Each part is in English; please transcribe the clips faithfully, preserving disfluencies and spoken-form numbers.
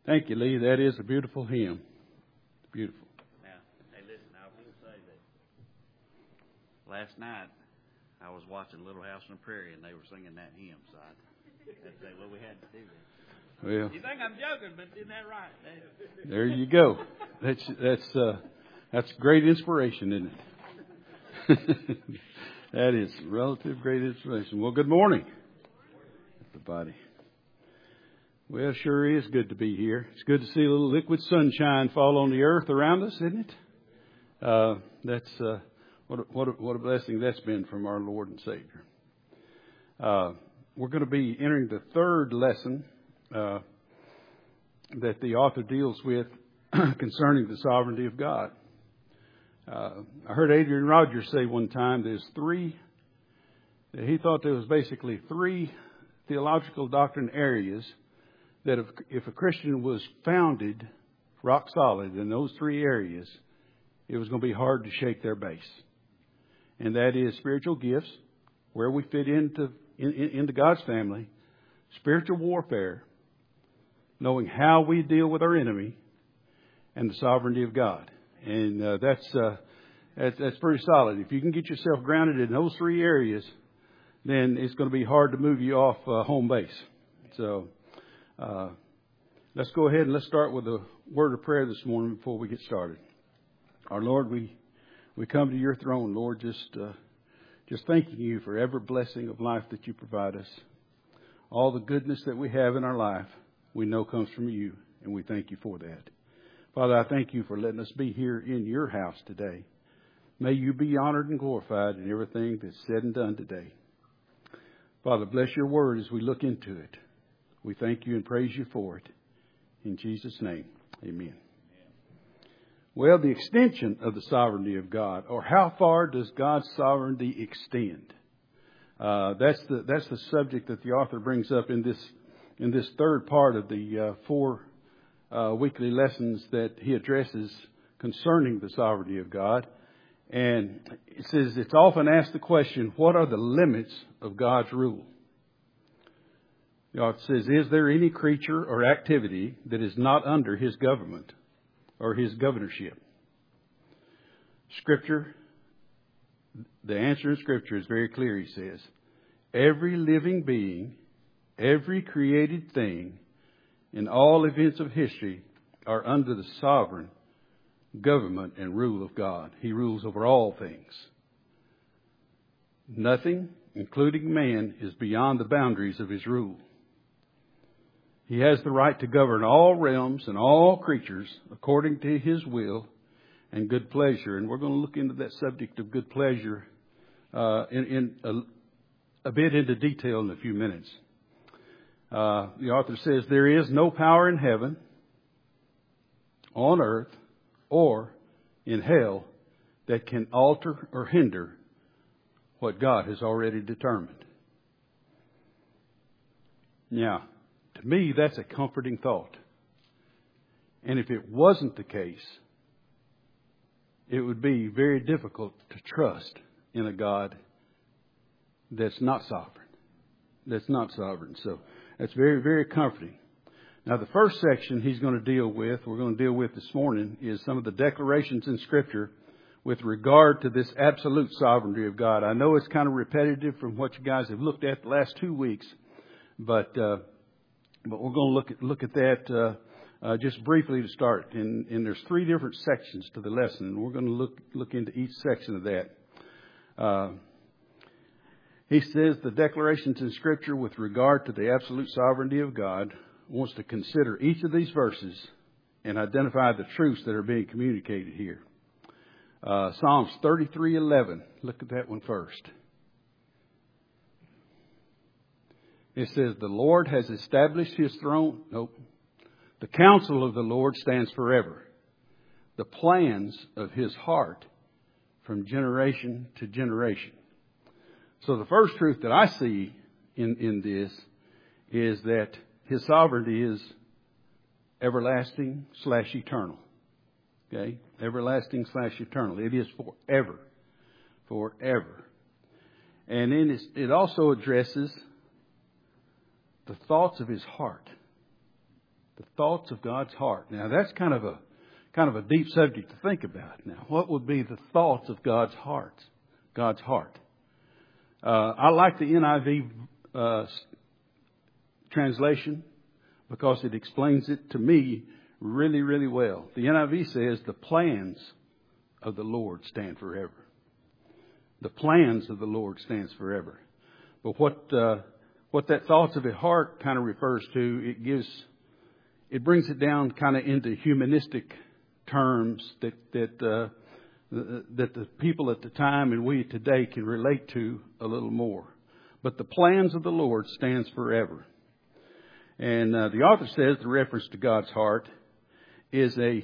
Thank you, Lee. That is a beautiful hymn. Beautiful. Now, hey, listen, I will say that last night I was watching Little House on the Prairie and they were singing that hymn, so I had to say, well, we had to do that. Well, you think I'm joking, but isn't that right? There you go. That's that's uh, that's great inspiration, isn't it? That is relative great inspiration. Well, good morning, everybody. Well, sure is good to be here. It's good to see a little liquid sunshine fall on the earth around us, isn't it? Uh, that's uh, what a, what a, what a blessing that's been from our Lord and Savior. Uh, we're going to be entering the third lesson uh, that the author deals with concerning the sovereignty of God. Uh, I heard Adrian Rogers say one time there's three, that he thought there was basically three theological doctrine areas that if, if a Christian was founded rock solid in those three areas, it was going to be hard to shake their base. And that is spiritual gifts, where we fit into in, in, into God's family, spiritual warfare, knowing how we deal with our enemy, and the sovereignty of God. And uh, that's, uh, that's that's pretty solid. If you can get yourself grounded in those three areas, then it's going to be hard to move you off uh, home base. So uh, let's go ahead and let's start with a word of prayer this morning before we get started. Our Lord, we we come to your throne, Lord, just uh, just thanking you for every blessing of life that you provide us. All the goodness that we have in our life, we know comes from you, and we thank you for that. Father, I thank you for letting us be here in your house today. May you be honored and glorified in everything that's said and done today. Father, bless your word as we look into it. We thank you and praise you for it. In Jesus' name, amen. Well, the extension of the sovereignty of God, or how far does God's sovereignty extend? Uh, that's the that's the subject that the author brings up in this in this third part of the uh, four uh, weekly lessons that he addresses concerning the sovereignty of God. And it says it's often asked the question, what are the limits of God's rule? The author says, is there any creature or activity that is not under his government or his governorship? Scripture, the answer in Scripture is very clear, he says. Every living being, every created thing, in all events of history are under the sovereign government and rule of God. He rules over all things. Nothing, including man, is beyond the boundaries of his rule. He has the right to govern all realms and all creatures according to his will and good pleasure. And we're going to look into that subject of good pleasure uh, in, in a, a bit into detail in a few minutes. Uh, the author says there is no power in heaven, on earth, or in hell that can alter or hinder what God has already determined. Now, to me, that's a comforting thought. And if it wasn't the case, it would be very difficult to trust in a God that's not sovereign. That's not sovereign. So that's very, very comforting. Now, the first section he's going to deal with, we're going to deal with this morning, is some of the declarations in Scripture with regard to this absolute sovereignty of God. I know it's kind of repetitive from what you guys have looked at the last two weeks, but uh, but we're going to look at look at that uh, uh, just briefly to start. And, and there's three different sections to the lesson, and we're going to look look into each section of that. Uh, he says the declarations in Scripture with regard to the absolute sovereignty of God wants to consider each of these verses and identify the truths that are being communicated here. Uh, Psalms thirty-three eleven. Look at that one first. It says, the Lord has established his throne. Nope. The counsel of the Lord stands forever. The plans of his heart from generation to generation. So the first truth that I see in, in this is that his sovereignty is everlasting slash eternal. Okay? Everlasting slash eternal. It is forever. Forever. And then it also addresses the thoughts of his heart. The thoughts of God's heart. Now that's kind of a kind of a deep subject to think about. Now, what would be the thoughts of God's heart? God's heart. Uh, I like the N I V uh, translation because it explains it to me really, really well. The N I V says the plans of the Lord stand forever. The plans of the Lord stands forever. But what uh, what that thoughts of the heart kind of refers to, it gives, it brings it down kind of into humanistic terms that that uh, that the people at the time and we today can relate to a little more. But the plans of the Lord stands forever. And uh, the author says the reference to God's heart is a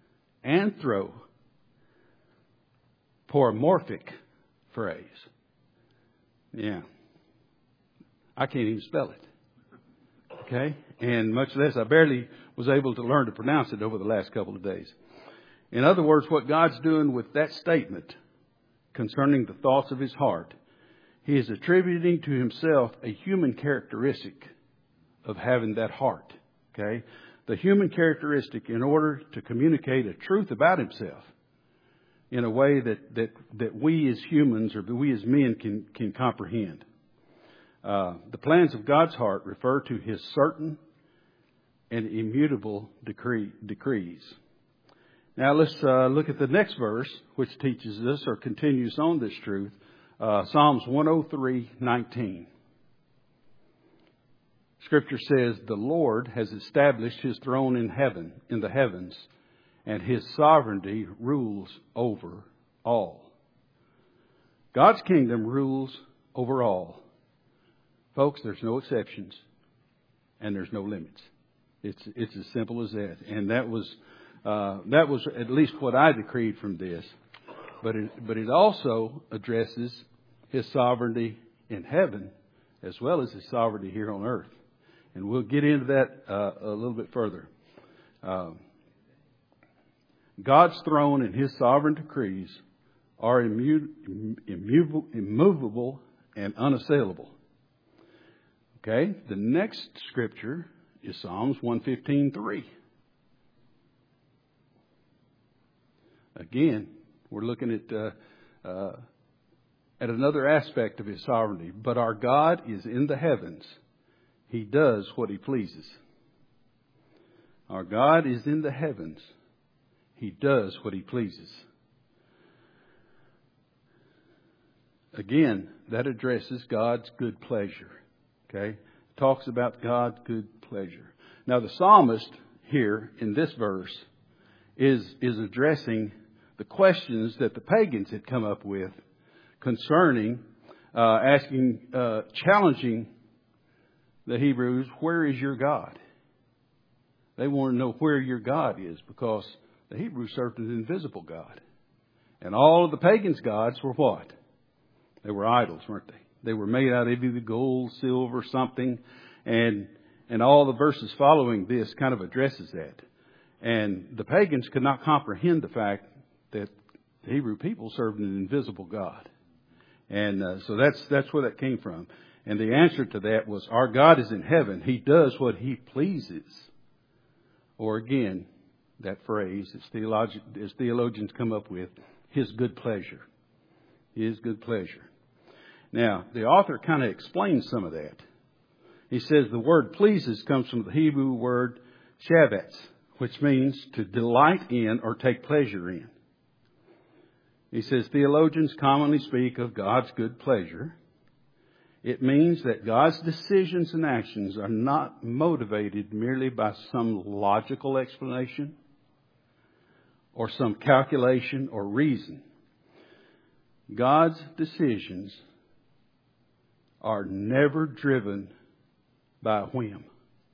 anthropomorphic phrase. Yeah. I can't even spell it. Okay? And much less, I barely was able to learn to pronounce it over the last couple of days. In other words, what God's doing with that statement concerning the thoughts of His heart, He is attributing to Himself a human characteristic of having that heart. Okay? The human characteristic in order to communicate a truth about Himself in a way that, that, that we as humans or that we as men can, can comprehend. Uh, the plans of God's heart refer to His certain and immutable decree, decrees. Now let's uh, look at the next verse, which teaches us or continues on this truth. Uh, Psalms one oh three nineteen. Scripture says, "The Lord has established His throne in heaven, in the heavens, and His sovereignty rules over all." God's kingdom rules over all. Folks, there's no exceptions, and there's no limits. It's it's as simple as that. And that was uh, that was at least what I decreed from this. But it, but it also addresses His sovereignty in heaven as well as His sovereignty here on earth. And we'll get into that uh, a little bit further. Uh, God's throne and His sovereign decrees are immu- immovable, immovable and unassailable. Okay, the next scripture is Psalms one fifteen three. Again, we're looking at uh, uh, at another aspect of His sovereignty. But our God is in the heavens. He does what He pleases. Our God is in the heavens. He does what He pleases. Again, that addresses God's good pleasure. Okay? Talks about God's good pleasure. Now the psalmist here in this verse is, is addressing the questions that the pagans had come up with concerning, uh, asking, uh, challenging the Hebrews, where is your God? They want to know where your God is because the Hebrews served an invisible God. And all of the pagans' gods were what? They were idols, weren't they? They were made out of either gold, silver, something. And and all the verses following this kind of addresses that. And the pagans could not comprehend the fact that the Hebrew people served an invisible God. And uh, so that's that's where that came from. And the answer to that was, our God is in heaven. He does what He pleases. Or again, that phrase, as, theologi- as theologians come up with, His good pleasure. His good pleasure. Now, the author kind of explains some of that. He says the word pleases comes from the Hebrew word shavetz, which means to delight in or take pleasure in. He says theologians commonly speak of God's good pleasure. It means that God's decisions and actions are not motivated merely by some logical explanation or some calculation or reason. God's decisions are never driven by a whim.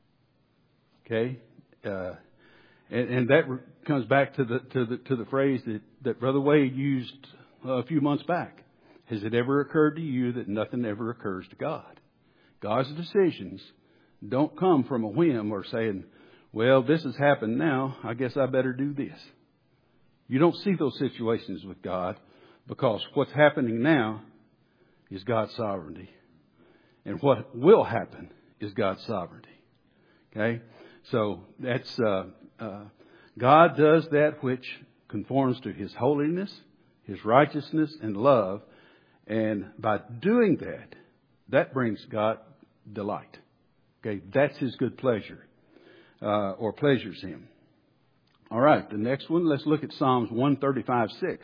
Okay? Uh, and, and that re- comes back to the to the to the phrase that, that Brother Wade used uh, a few months back. Has it ever occurred to you that nothing ever occurs to God? God's decisions don't come from a whim or saying, well, this has happened now, I guess I better do this. You don't see those situations with God because what's happening now is God's sovereignty. And what will happen is God's sovereignty. Okay? So that's uh, uh, God does that which conforms to His holiness, His righteousness, and love. And by doing that, that brings God delight. Okay, that's His good pleasure, uh, or pleasures Him. All right, the next one, let's look at Psalms one thirty-five, six.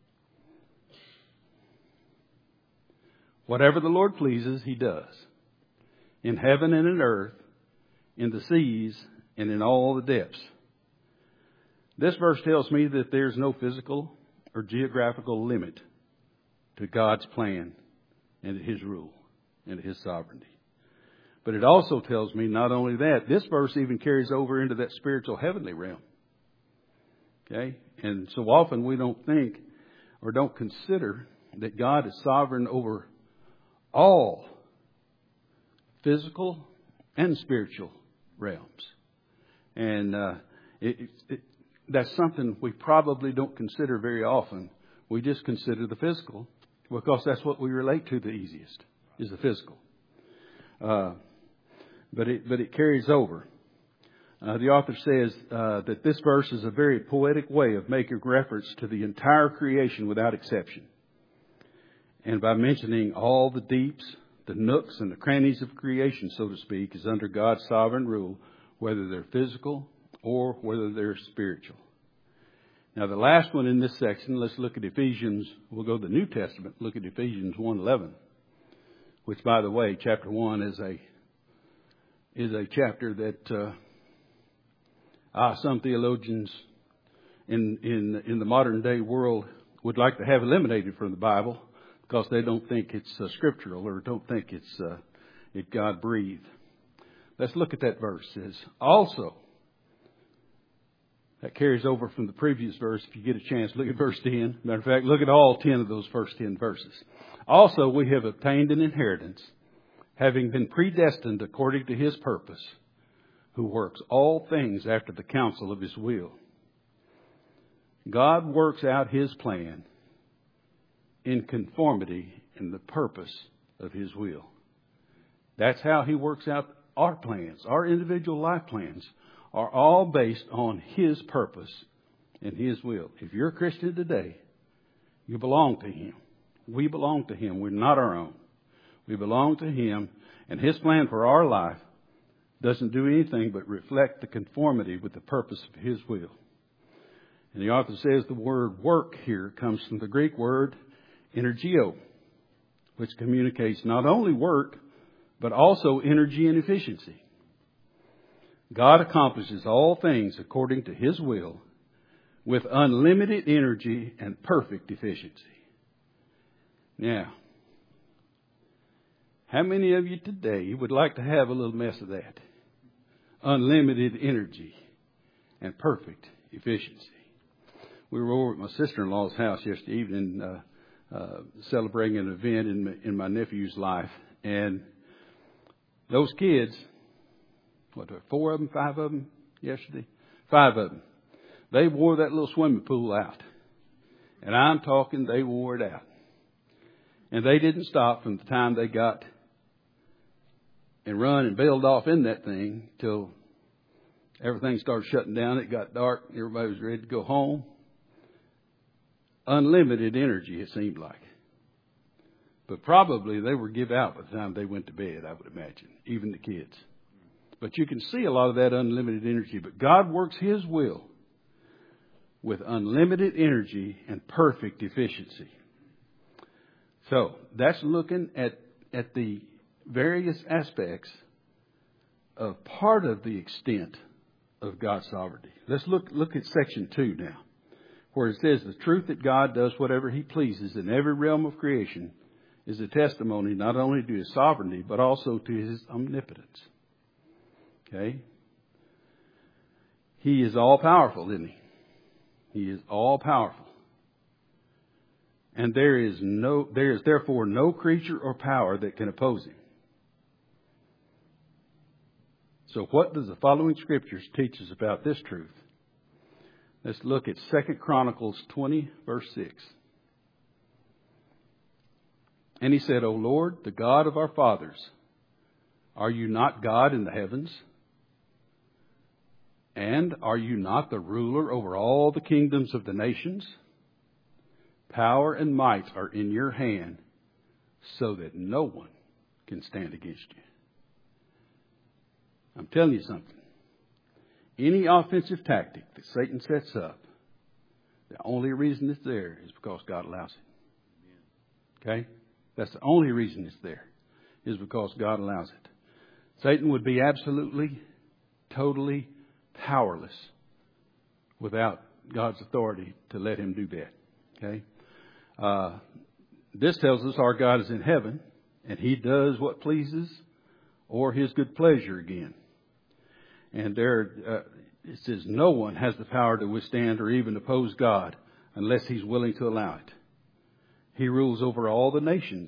Whatever the Lord pleases, He does. In heaven and in earth, in the seas, and in all the depths. This verse tells me that there's no physical or geographical limit to God's plan and to His rule and to His sovereignty. But it also tells me not only that, this verse even carries over into that spiritual heavenly realm. Okay? And so often we don't think or don't consider that God is sovereign over all physical and spiritual realms. And uh, it, it, it, that's something we probably don't consider very often. We just consider the physical because that's what we relate to the easiest, is the physical. Uh, but it but it carries over. Uh, the author says uh, that this verse is a very poetic way of making reference to the entire creation without exception. And by mentioning all the deeps, the nooks and the crannies of creation, so to speak, is under God's sovereign rule, whether they're physical or whether they're spiritual. Now, the last one in this section, let's look at Ephesians. We'll go to the New Testament, look at Ephesians one eleven, which, by the way, chapter one is a is a chapter that uh, ah, some theologians in in in the modern day world would like to have eliminated from the Bible, because they don't think it's uh, scriptural or don't think it's uh, it God breathed. Let's look at that verse. It says, also, that carries over from the previous verse. If you get a chance, look at verse ten. Matter of fact, look at all ten of those first ten verses. Also, we have obtained an inheritance, having been predestined according to His purpose, who works all things after the counsel of His will. God works out His plan in conformity in the purpose of His will. That's how He works out our plans. Our individual life plans are all based on His purpose and His will. If you're a Christian today, you belong to Him. We belong to Him. We're not our own. We belong to Him, and His plan for our life doesn't do anything but reflect the conformity with the purpose of His will. And the author says the word work here comes from the Greek word energio, which communicates not only work, but also energy and efficiency. God accomplishes all things according to His will with unlimited energy and perfect efficiency. Now, how many of you today would like to have a little mess of that? Unlimited energy and perfect efficiency. We were over at my sister-in-law's house yesterday evening, uh, Uh, celebrating an event in my, in my nephew's life, and those kids, what, four of them, five of them yesterday, five of them, they wore that little swimming pool out, and I'm talking, they wore it out, and they didn't stop from the time they got and run and bailed off in that thing till everything started shutting down. It got dark, everybody was ready to go home. Unlimited energy, it seemed like. But probably they were give out by the time they went to bed, I would imagine, even the kids. But you can see a lot of that unlimited energy. But God works His will with unlimited energy and perfect efficiency. So that's looking at, at the various aspects of part of the extent of God's sovereignty. Let's look, look at section two now, where it says the truth that God does whatever He pleases in every realm of creation is a testimony not only to His sovereignty, but also to His omnipotence. Okay? He is all powerful, isn't He? He is all powerful. And there is no, there is therefore no creature or power that can oppose Him. So what does the following scriptures teach us about this truth? Let's look at Second Chronicles twenty, verse six. And he said, O Lord, the God of our fathers, are you not God in the heavens? And are you not the ruler over all the kingdoms of the nations? Power and might are in your hand, so that no one can stand against you. I'm telling you something. Any offensive tactic that Satan sets up, the only reason it's there is because God allows it. Okay? That's the only reason it's there, is because God allows it. Satan would be absolutely, totally powerless without God's authority to let him do that. Okay? Uh, this tells us our God is in heaven, and He does what pleases or His good pleasure again. And there, uh, it says no one has the power to withstand or even oppose God unless He's willing to allow it. He rules over all the nations.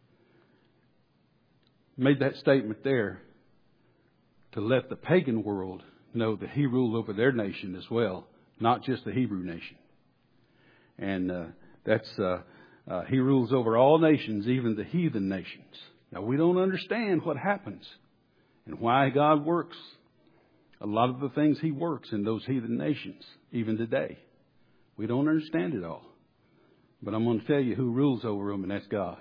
Made that statement there to let the pagan world know that He ruled over their nation as well, not just the Hebrew nation. And uh, that's uh, uh, He rules over all nations, even the heathen nations. Now, we don't understand what happens and why God works a lot of the things He works in those heathen nations, even today. We don't understand it all. But I'm going to tell you who rules over them, and that's God.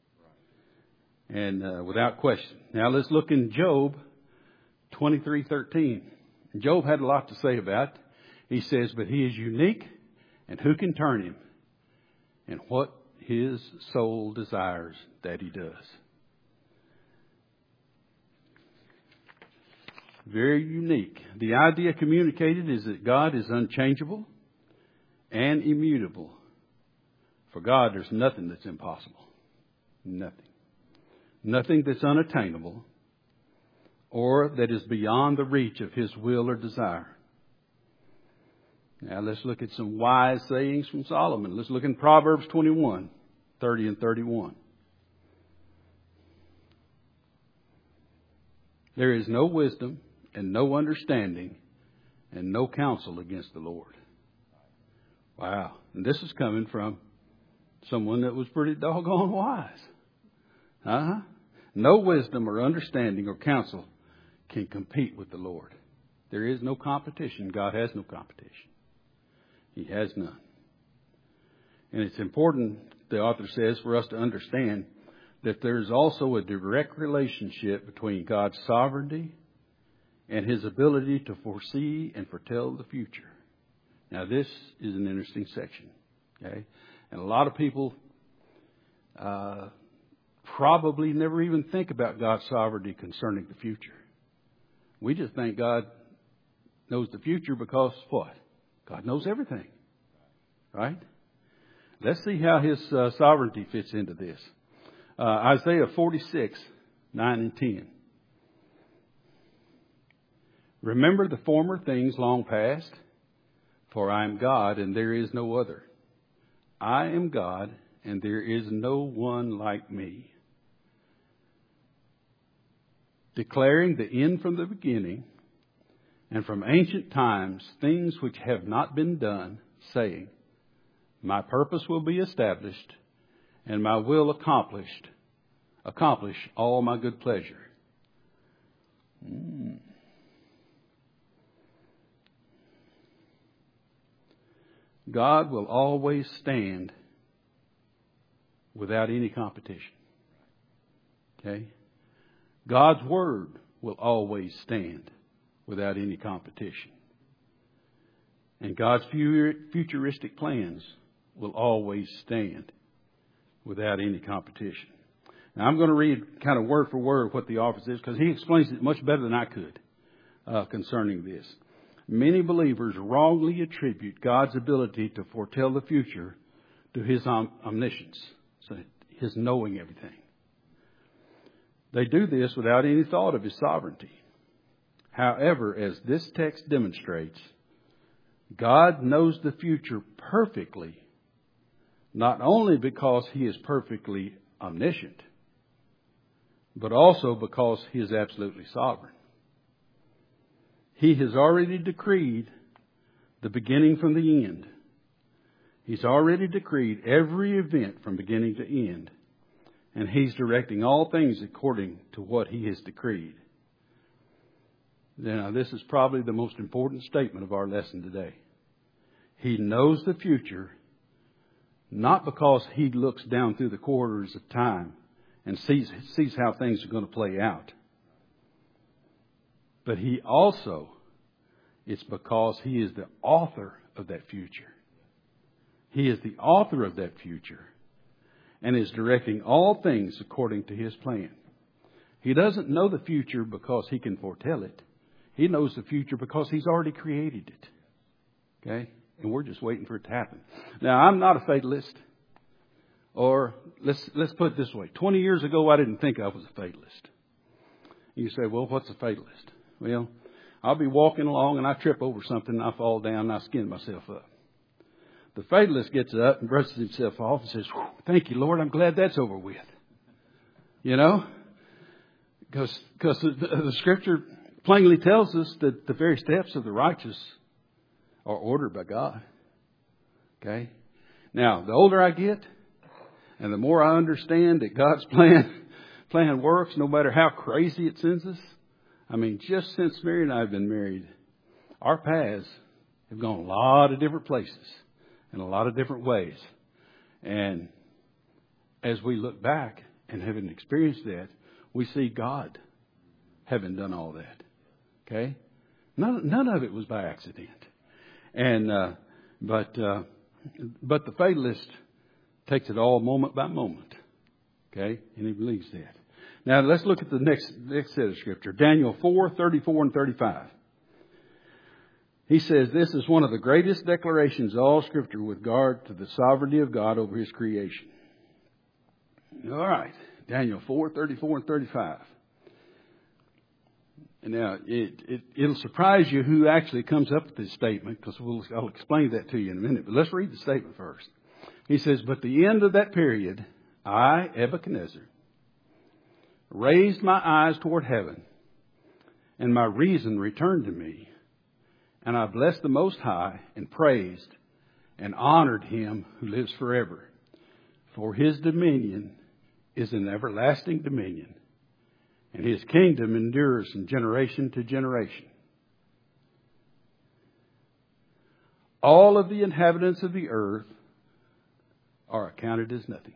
And uh, without question. Now, let's look in Job twenty-three thirteen. Job had a lot to say about it. He says, but he is unique, and who can turn him? And what his soul desires, that he does. Very unique. The idea communicated is that God is unchangeable and immutable. For God, there's nothing that's impossible. Nothing. Nothing that's unattainable or that is beyond the reach of His will or desire. Now let's look at some wise sayings from Solomon. Let's look in Proverbs twenty-one, thirty and thirty-one. There is no wisdom and no understanding and no counsel against the Lord. Wow. And this is coming from someone that was pretty doggone wise. Uh-huh. No wisdom or understanding or counsel can compete with the Lord. There is no competition. God has no competition. He has none. And it's important, the author says, for us to understand that there's also a direct relationship between God's sovereignty and His ability to foresee and foretell the future. Now, this is an interesting section. Okay? And a lot of people uh, probably never even think about God's sovereignty concerning the future. We just think God knows the future because what? God knows everything. Right? Let's see how His uh, sovereignty fits into this. Uh, Isaiah forty-six, nine and ten. Remember the former things long past, for I am God and there is no other. I am God and there is no one like me. Declaring the end from the beginning, and from ancient times things which have not been done, saying, my purpose will be established, and my will accomplished, accomplish all my good pleasure. Mm. God will always stand without any competition. Okay? God's Word will always stand without any competition. And God's futuristic plans will always stand without any competition. Now, I'm going to read kind of word for word what the office is, because he explains it much better than I could uh, concerning this. Many believers wrongly attribute God's ability to foretell the future to His om- omniscience, so His knowing everything. They do this without any thought of His sovereignty. However, as this text demonstrates, God knows the future perfectly, not only because He is perfectly omniscient, but also because He is absolutely sovereign. He has already decreed the beginning from the end. He's already decreed every event from beginning to end. And He's directing all things according to what He has decreed. Now, this is probably the most important statement of our lesson today. He knows the future, not because he looks down through the corridors of time and sees, sees how things are going to play out. But he also, it's because he is the author of that future. He is the author of that future and is directing all things according to his plan. He doesn't know the future because he can foretell it. He knows the future because he's already created it. Okay? And we're just waiting for it to happen. Now, I'm not a fatalist. Or let's let's put it this way. twenty years ago, I didn't think I was a fatalist. You say, well, what's a fatalist? Well, I'll be walking along and I trip over something and I fall down and I skin myself up. The fatalist gets up and brushes himself off and says, thank you, Lord, I'm glad that's over with. You know? Because because the, the Scripture plainly tells us that the very steps of the righteous are ordered by God. Okay? Now, the older I get, and the more I understand that God's plan plan works, no matter how crazy it sends us. I mean, just since Mary and I have been married, our paths have gone a lot of different places in a lot of different ways. And as we look back and having experienced that, we see God having done all that. Okay? None, none of it was by accident. And uh, but uh, but the fatalist takes it all moment by moment. Okay? And he believes that. Now let's look at the next next set of scripture. Daniel four, thirty-four and thirty-five. He says this is one of the greatest declarations of all scripture with regard to the sovereignty of God over his creation. All right. Daniel four, thirty-four and thirty-five. And now, it, it, it'll surprise you who actually comes up with this statement, because we'll, I'll explain that to you in a minute. But let's read the statement first. He says, but the end of that period, I, Nebuchadnezzar, raised my eyes toward heaven, and my reason returned to me. And I blessed the Most High, and praised and honored him who lives forever. For his dominion is an everlasting dominion, and his kingdom endures from generation to generation. All of the inhabitants of the earth are accounted as nothing.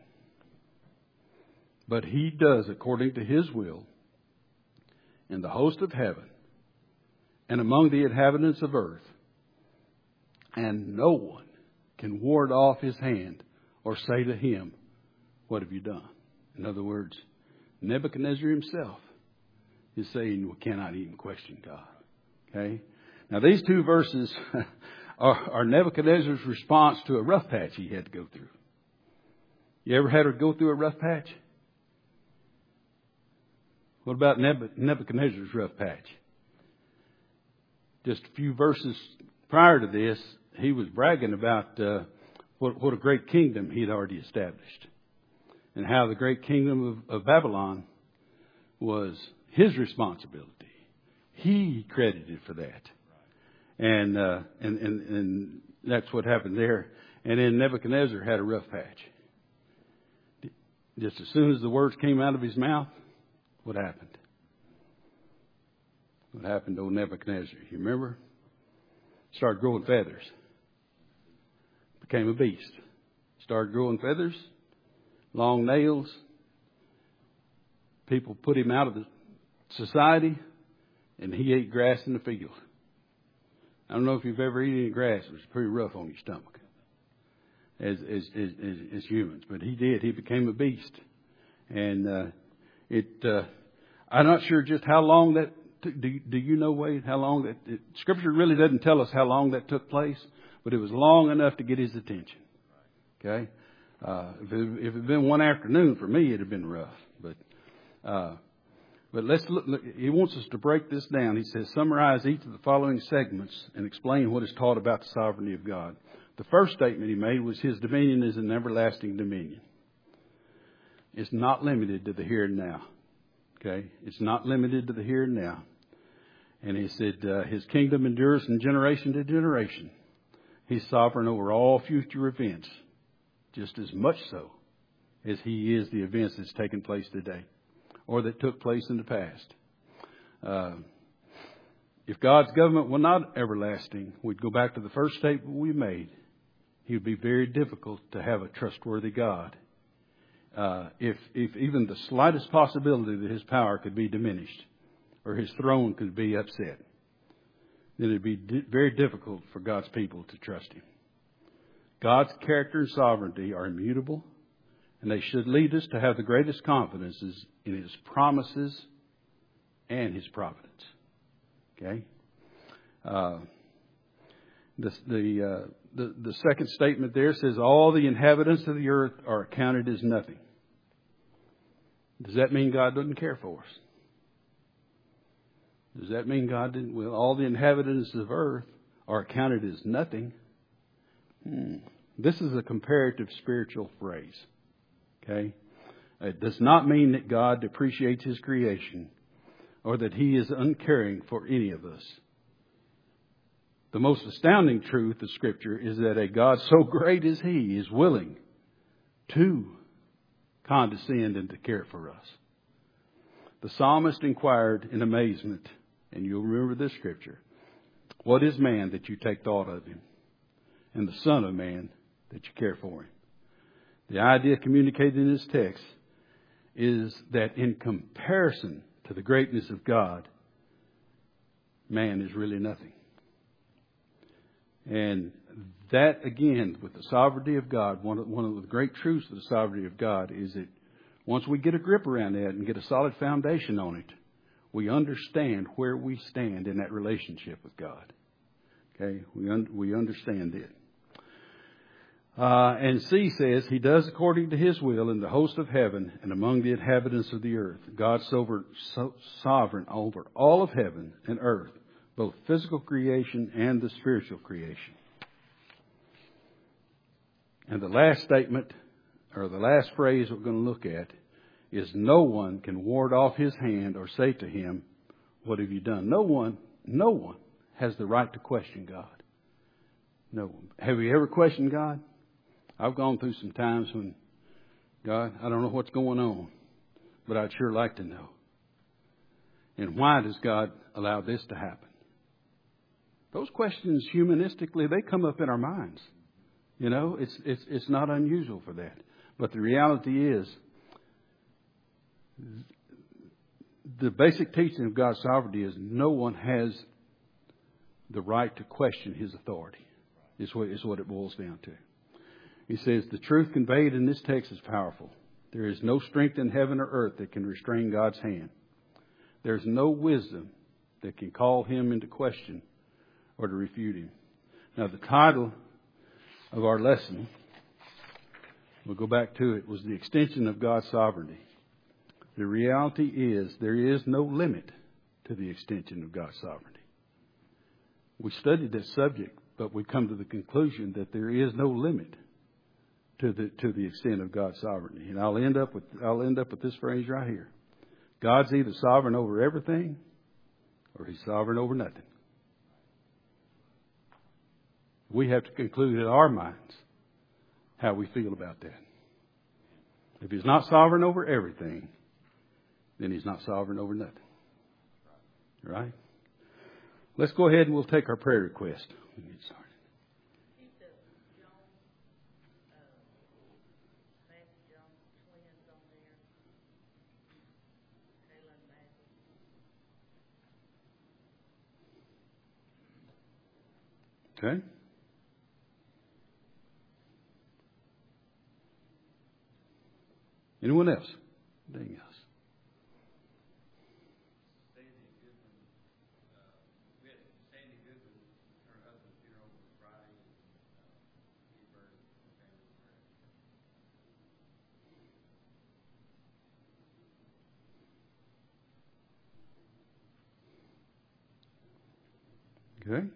But he does according to his will in the host of heaven and among the inhabitants of earth. And no one can ward off his hand or say to him, what have you done? In other words, Nebuchadnezzar himself is saying we cannot even question God. Okay? Now these two verses are, are Nebuchadnezzar's response to a rough patch he had to go through. You ever had to go through a rough patch? What about Nebuchadnezzar's rough patch? Just a few verses prior to this, he was bragging about uh, what, what a great kingdom he had already established. And how the great kingdom of, of Babylon was his responsibility. He credited for that. And, uh, and, and, and that's what happened there. And then Nebuchadnezzar had a rough patch. Just as soon as the words came out of his mouth, what happened? What happened to old Nebuchadnezzar? You remember? Started growing feathers. Became a beast. Started growing feathers. Long nails. People put him out of the society, and he ate grass in the field. I don't know if you've ever eaten any grass. It was pretty rough on your stomach as as as, as, as humans, but he did. He became a beast, and uh, it. Uh, I'm not sure just how long that. T- do Do you know, Wade, how long that? It, Scripture really doesn't tell us how long that took place, but it was long enough to get his attention. Okay. Uh, if, it, if it had been one afternoon, for me, it would have been rough. But uh, but let's look, look. He wants us to break this down. He says, summarize each of the following segments and explain what is taught about the sovereignty of God. The first statement he made was his dominion is an everlasting dominion. It's not limited to the here and now. Okay? It's not limited to the here and now. And he said uh, his kingdom endures from generation to generation. He's sovereign over all future events, just as much so as he is the events that's taken place today or that took place in the past. Uh, if God's government were not everlasting, we'd go back to the first statement we made. He would be very difficult to have a trustworthy God. Uh, if, if even the slightest possibility that his power could be diminished or his throne could be upset, then it'd be di- very difficult for God's people to trust him. God's character and sovereignty are immutable, and they should lead us to have the greatest confidences in his promises and his providence. Okay? Uh, the, the, uh, the, the second statement there says, all the inhabitants of the earth are accounted as nothing. Does that mean God doesn't care for us? Does that mean God didn't? Well, all the inhabitants of earth are accounted as nothing. Hmm. This is a comparative spiritual phrase. Okay? It does not mean that God depreciates his creation or that he is uncaring for any of us. The most astounding truth of Scripture is that a God so great as he is willing to condescend and to care for us. The psalmist inquired in amazement, and you'll remember this scripture, what is man that you take thought of him, and the son of man that you care for him? The idea communicated in this text is that in comparison to the greatness of God, man is really nothing. And that, again, with the sovereignty of God, one of, one of the great truths of the sovereignty of God is that once we get a grip around that and get a solid foundation on it, we understand where we stand in that relationship with God. Okay, we un- we understand it. Uh, and C says, he does according to his will in the host of heaven and among the inhabitants of the earth. God's sovereign, so, sovereign over all of heaven and earth, both physical creation and the spiritual creation. And the last statement, or the last phrase we're going to look at, is no one can ward off his hand or say to him, what have you done? No one, no one has the right to question God. No one. Have you ever questioned God? I've gone through some times when, God, I don't know what's going on, but I'd sure like to know. And why does God allow this to happen? Those questions, humanistically, they come up in our minds. You know, it's it's it's not unusual for that. But the reality is, the basic teaching of God's sovereignty is no one has the right to question his authority, is what, is what it boils down to. He says, the truth conveyed in this text is powerful. There is no strength in heaven or earth that can restrain God's hand. There's no wisdom that can call him into question or to refute him. Now, the title of our lesson, we'll go back to it, was the extension of God's sovereignty. The reality is there is no limit to the extension of God's sovereignty. We studied this subject, but we come to the conclusion that there is no limit to the to the extent of God's sovereignty. And I'll end up with I'll end up with this phrase right here. God's either sovereign over everything or he's sovereign over nothing. We have to conclude in our minds how we feel about that. If he's not sovereign over everything, then he's not sovereign over nothing. Right? Let's go ahead and we'll take our prayer request. We'll get started. Okay? Anyone else? Anything else? Okay.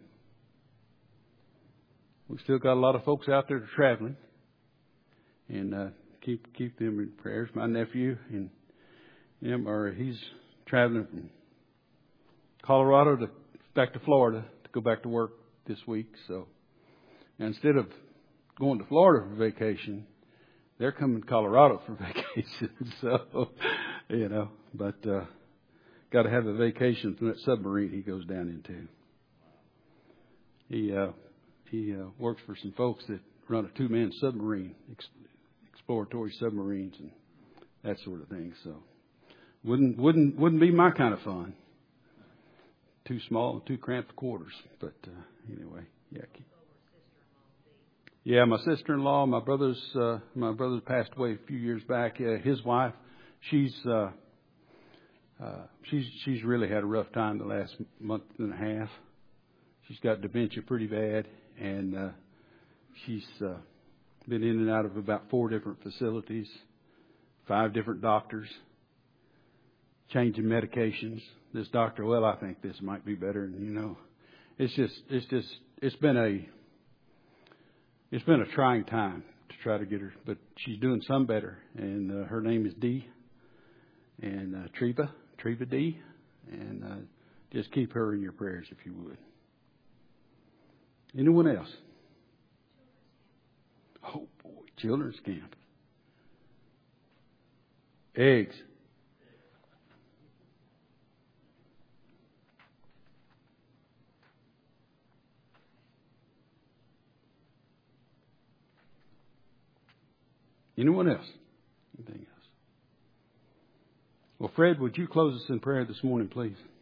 We've still got a lot of folks out there traveling, and uh, keep keep them in prayers. My nephew and him, or he's traveling from Colorado to back to Florida to go back to work this week. So instead of going to Florida for vacation, they're coming to Colorado for vacation. So you know, but uh, got to have a vacation from that submarine he goes down into. He uh, he uh, works for some folks that run a two-man submarine, ex- exploratory submarines, and that sort of thing. So wouldn't wouldn't wouldn't be my kind of fun. Too small and too cramped quarters. But uh, anyway, yeah. Yeah, my sister-in-law, my brother's uh, my brother passed away a few years back. Uh, his wife, she's uh, uh, she's she's really had a rough time the last month and a half. She's got dementia pretty bad, and uh, she's uh, been in and out of about four different facilities, five different doctors, changing medications. This doctor, well, I think this might be better, and you know, it's just it's just it's been a It's been a trying time to try to get her, but she's doing some better. And uh, her name is Dee, and uh, Treva, Treva Dee. And uh, just keep her in your prayers if you would. Anyone else? Oh, boy, children's camp. Eggs. Anyone else? Anything else? Well, Fred, would you close us in prayer this morning, please?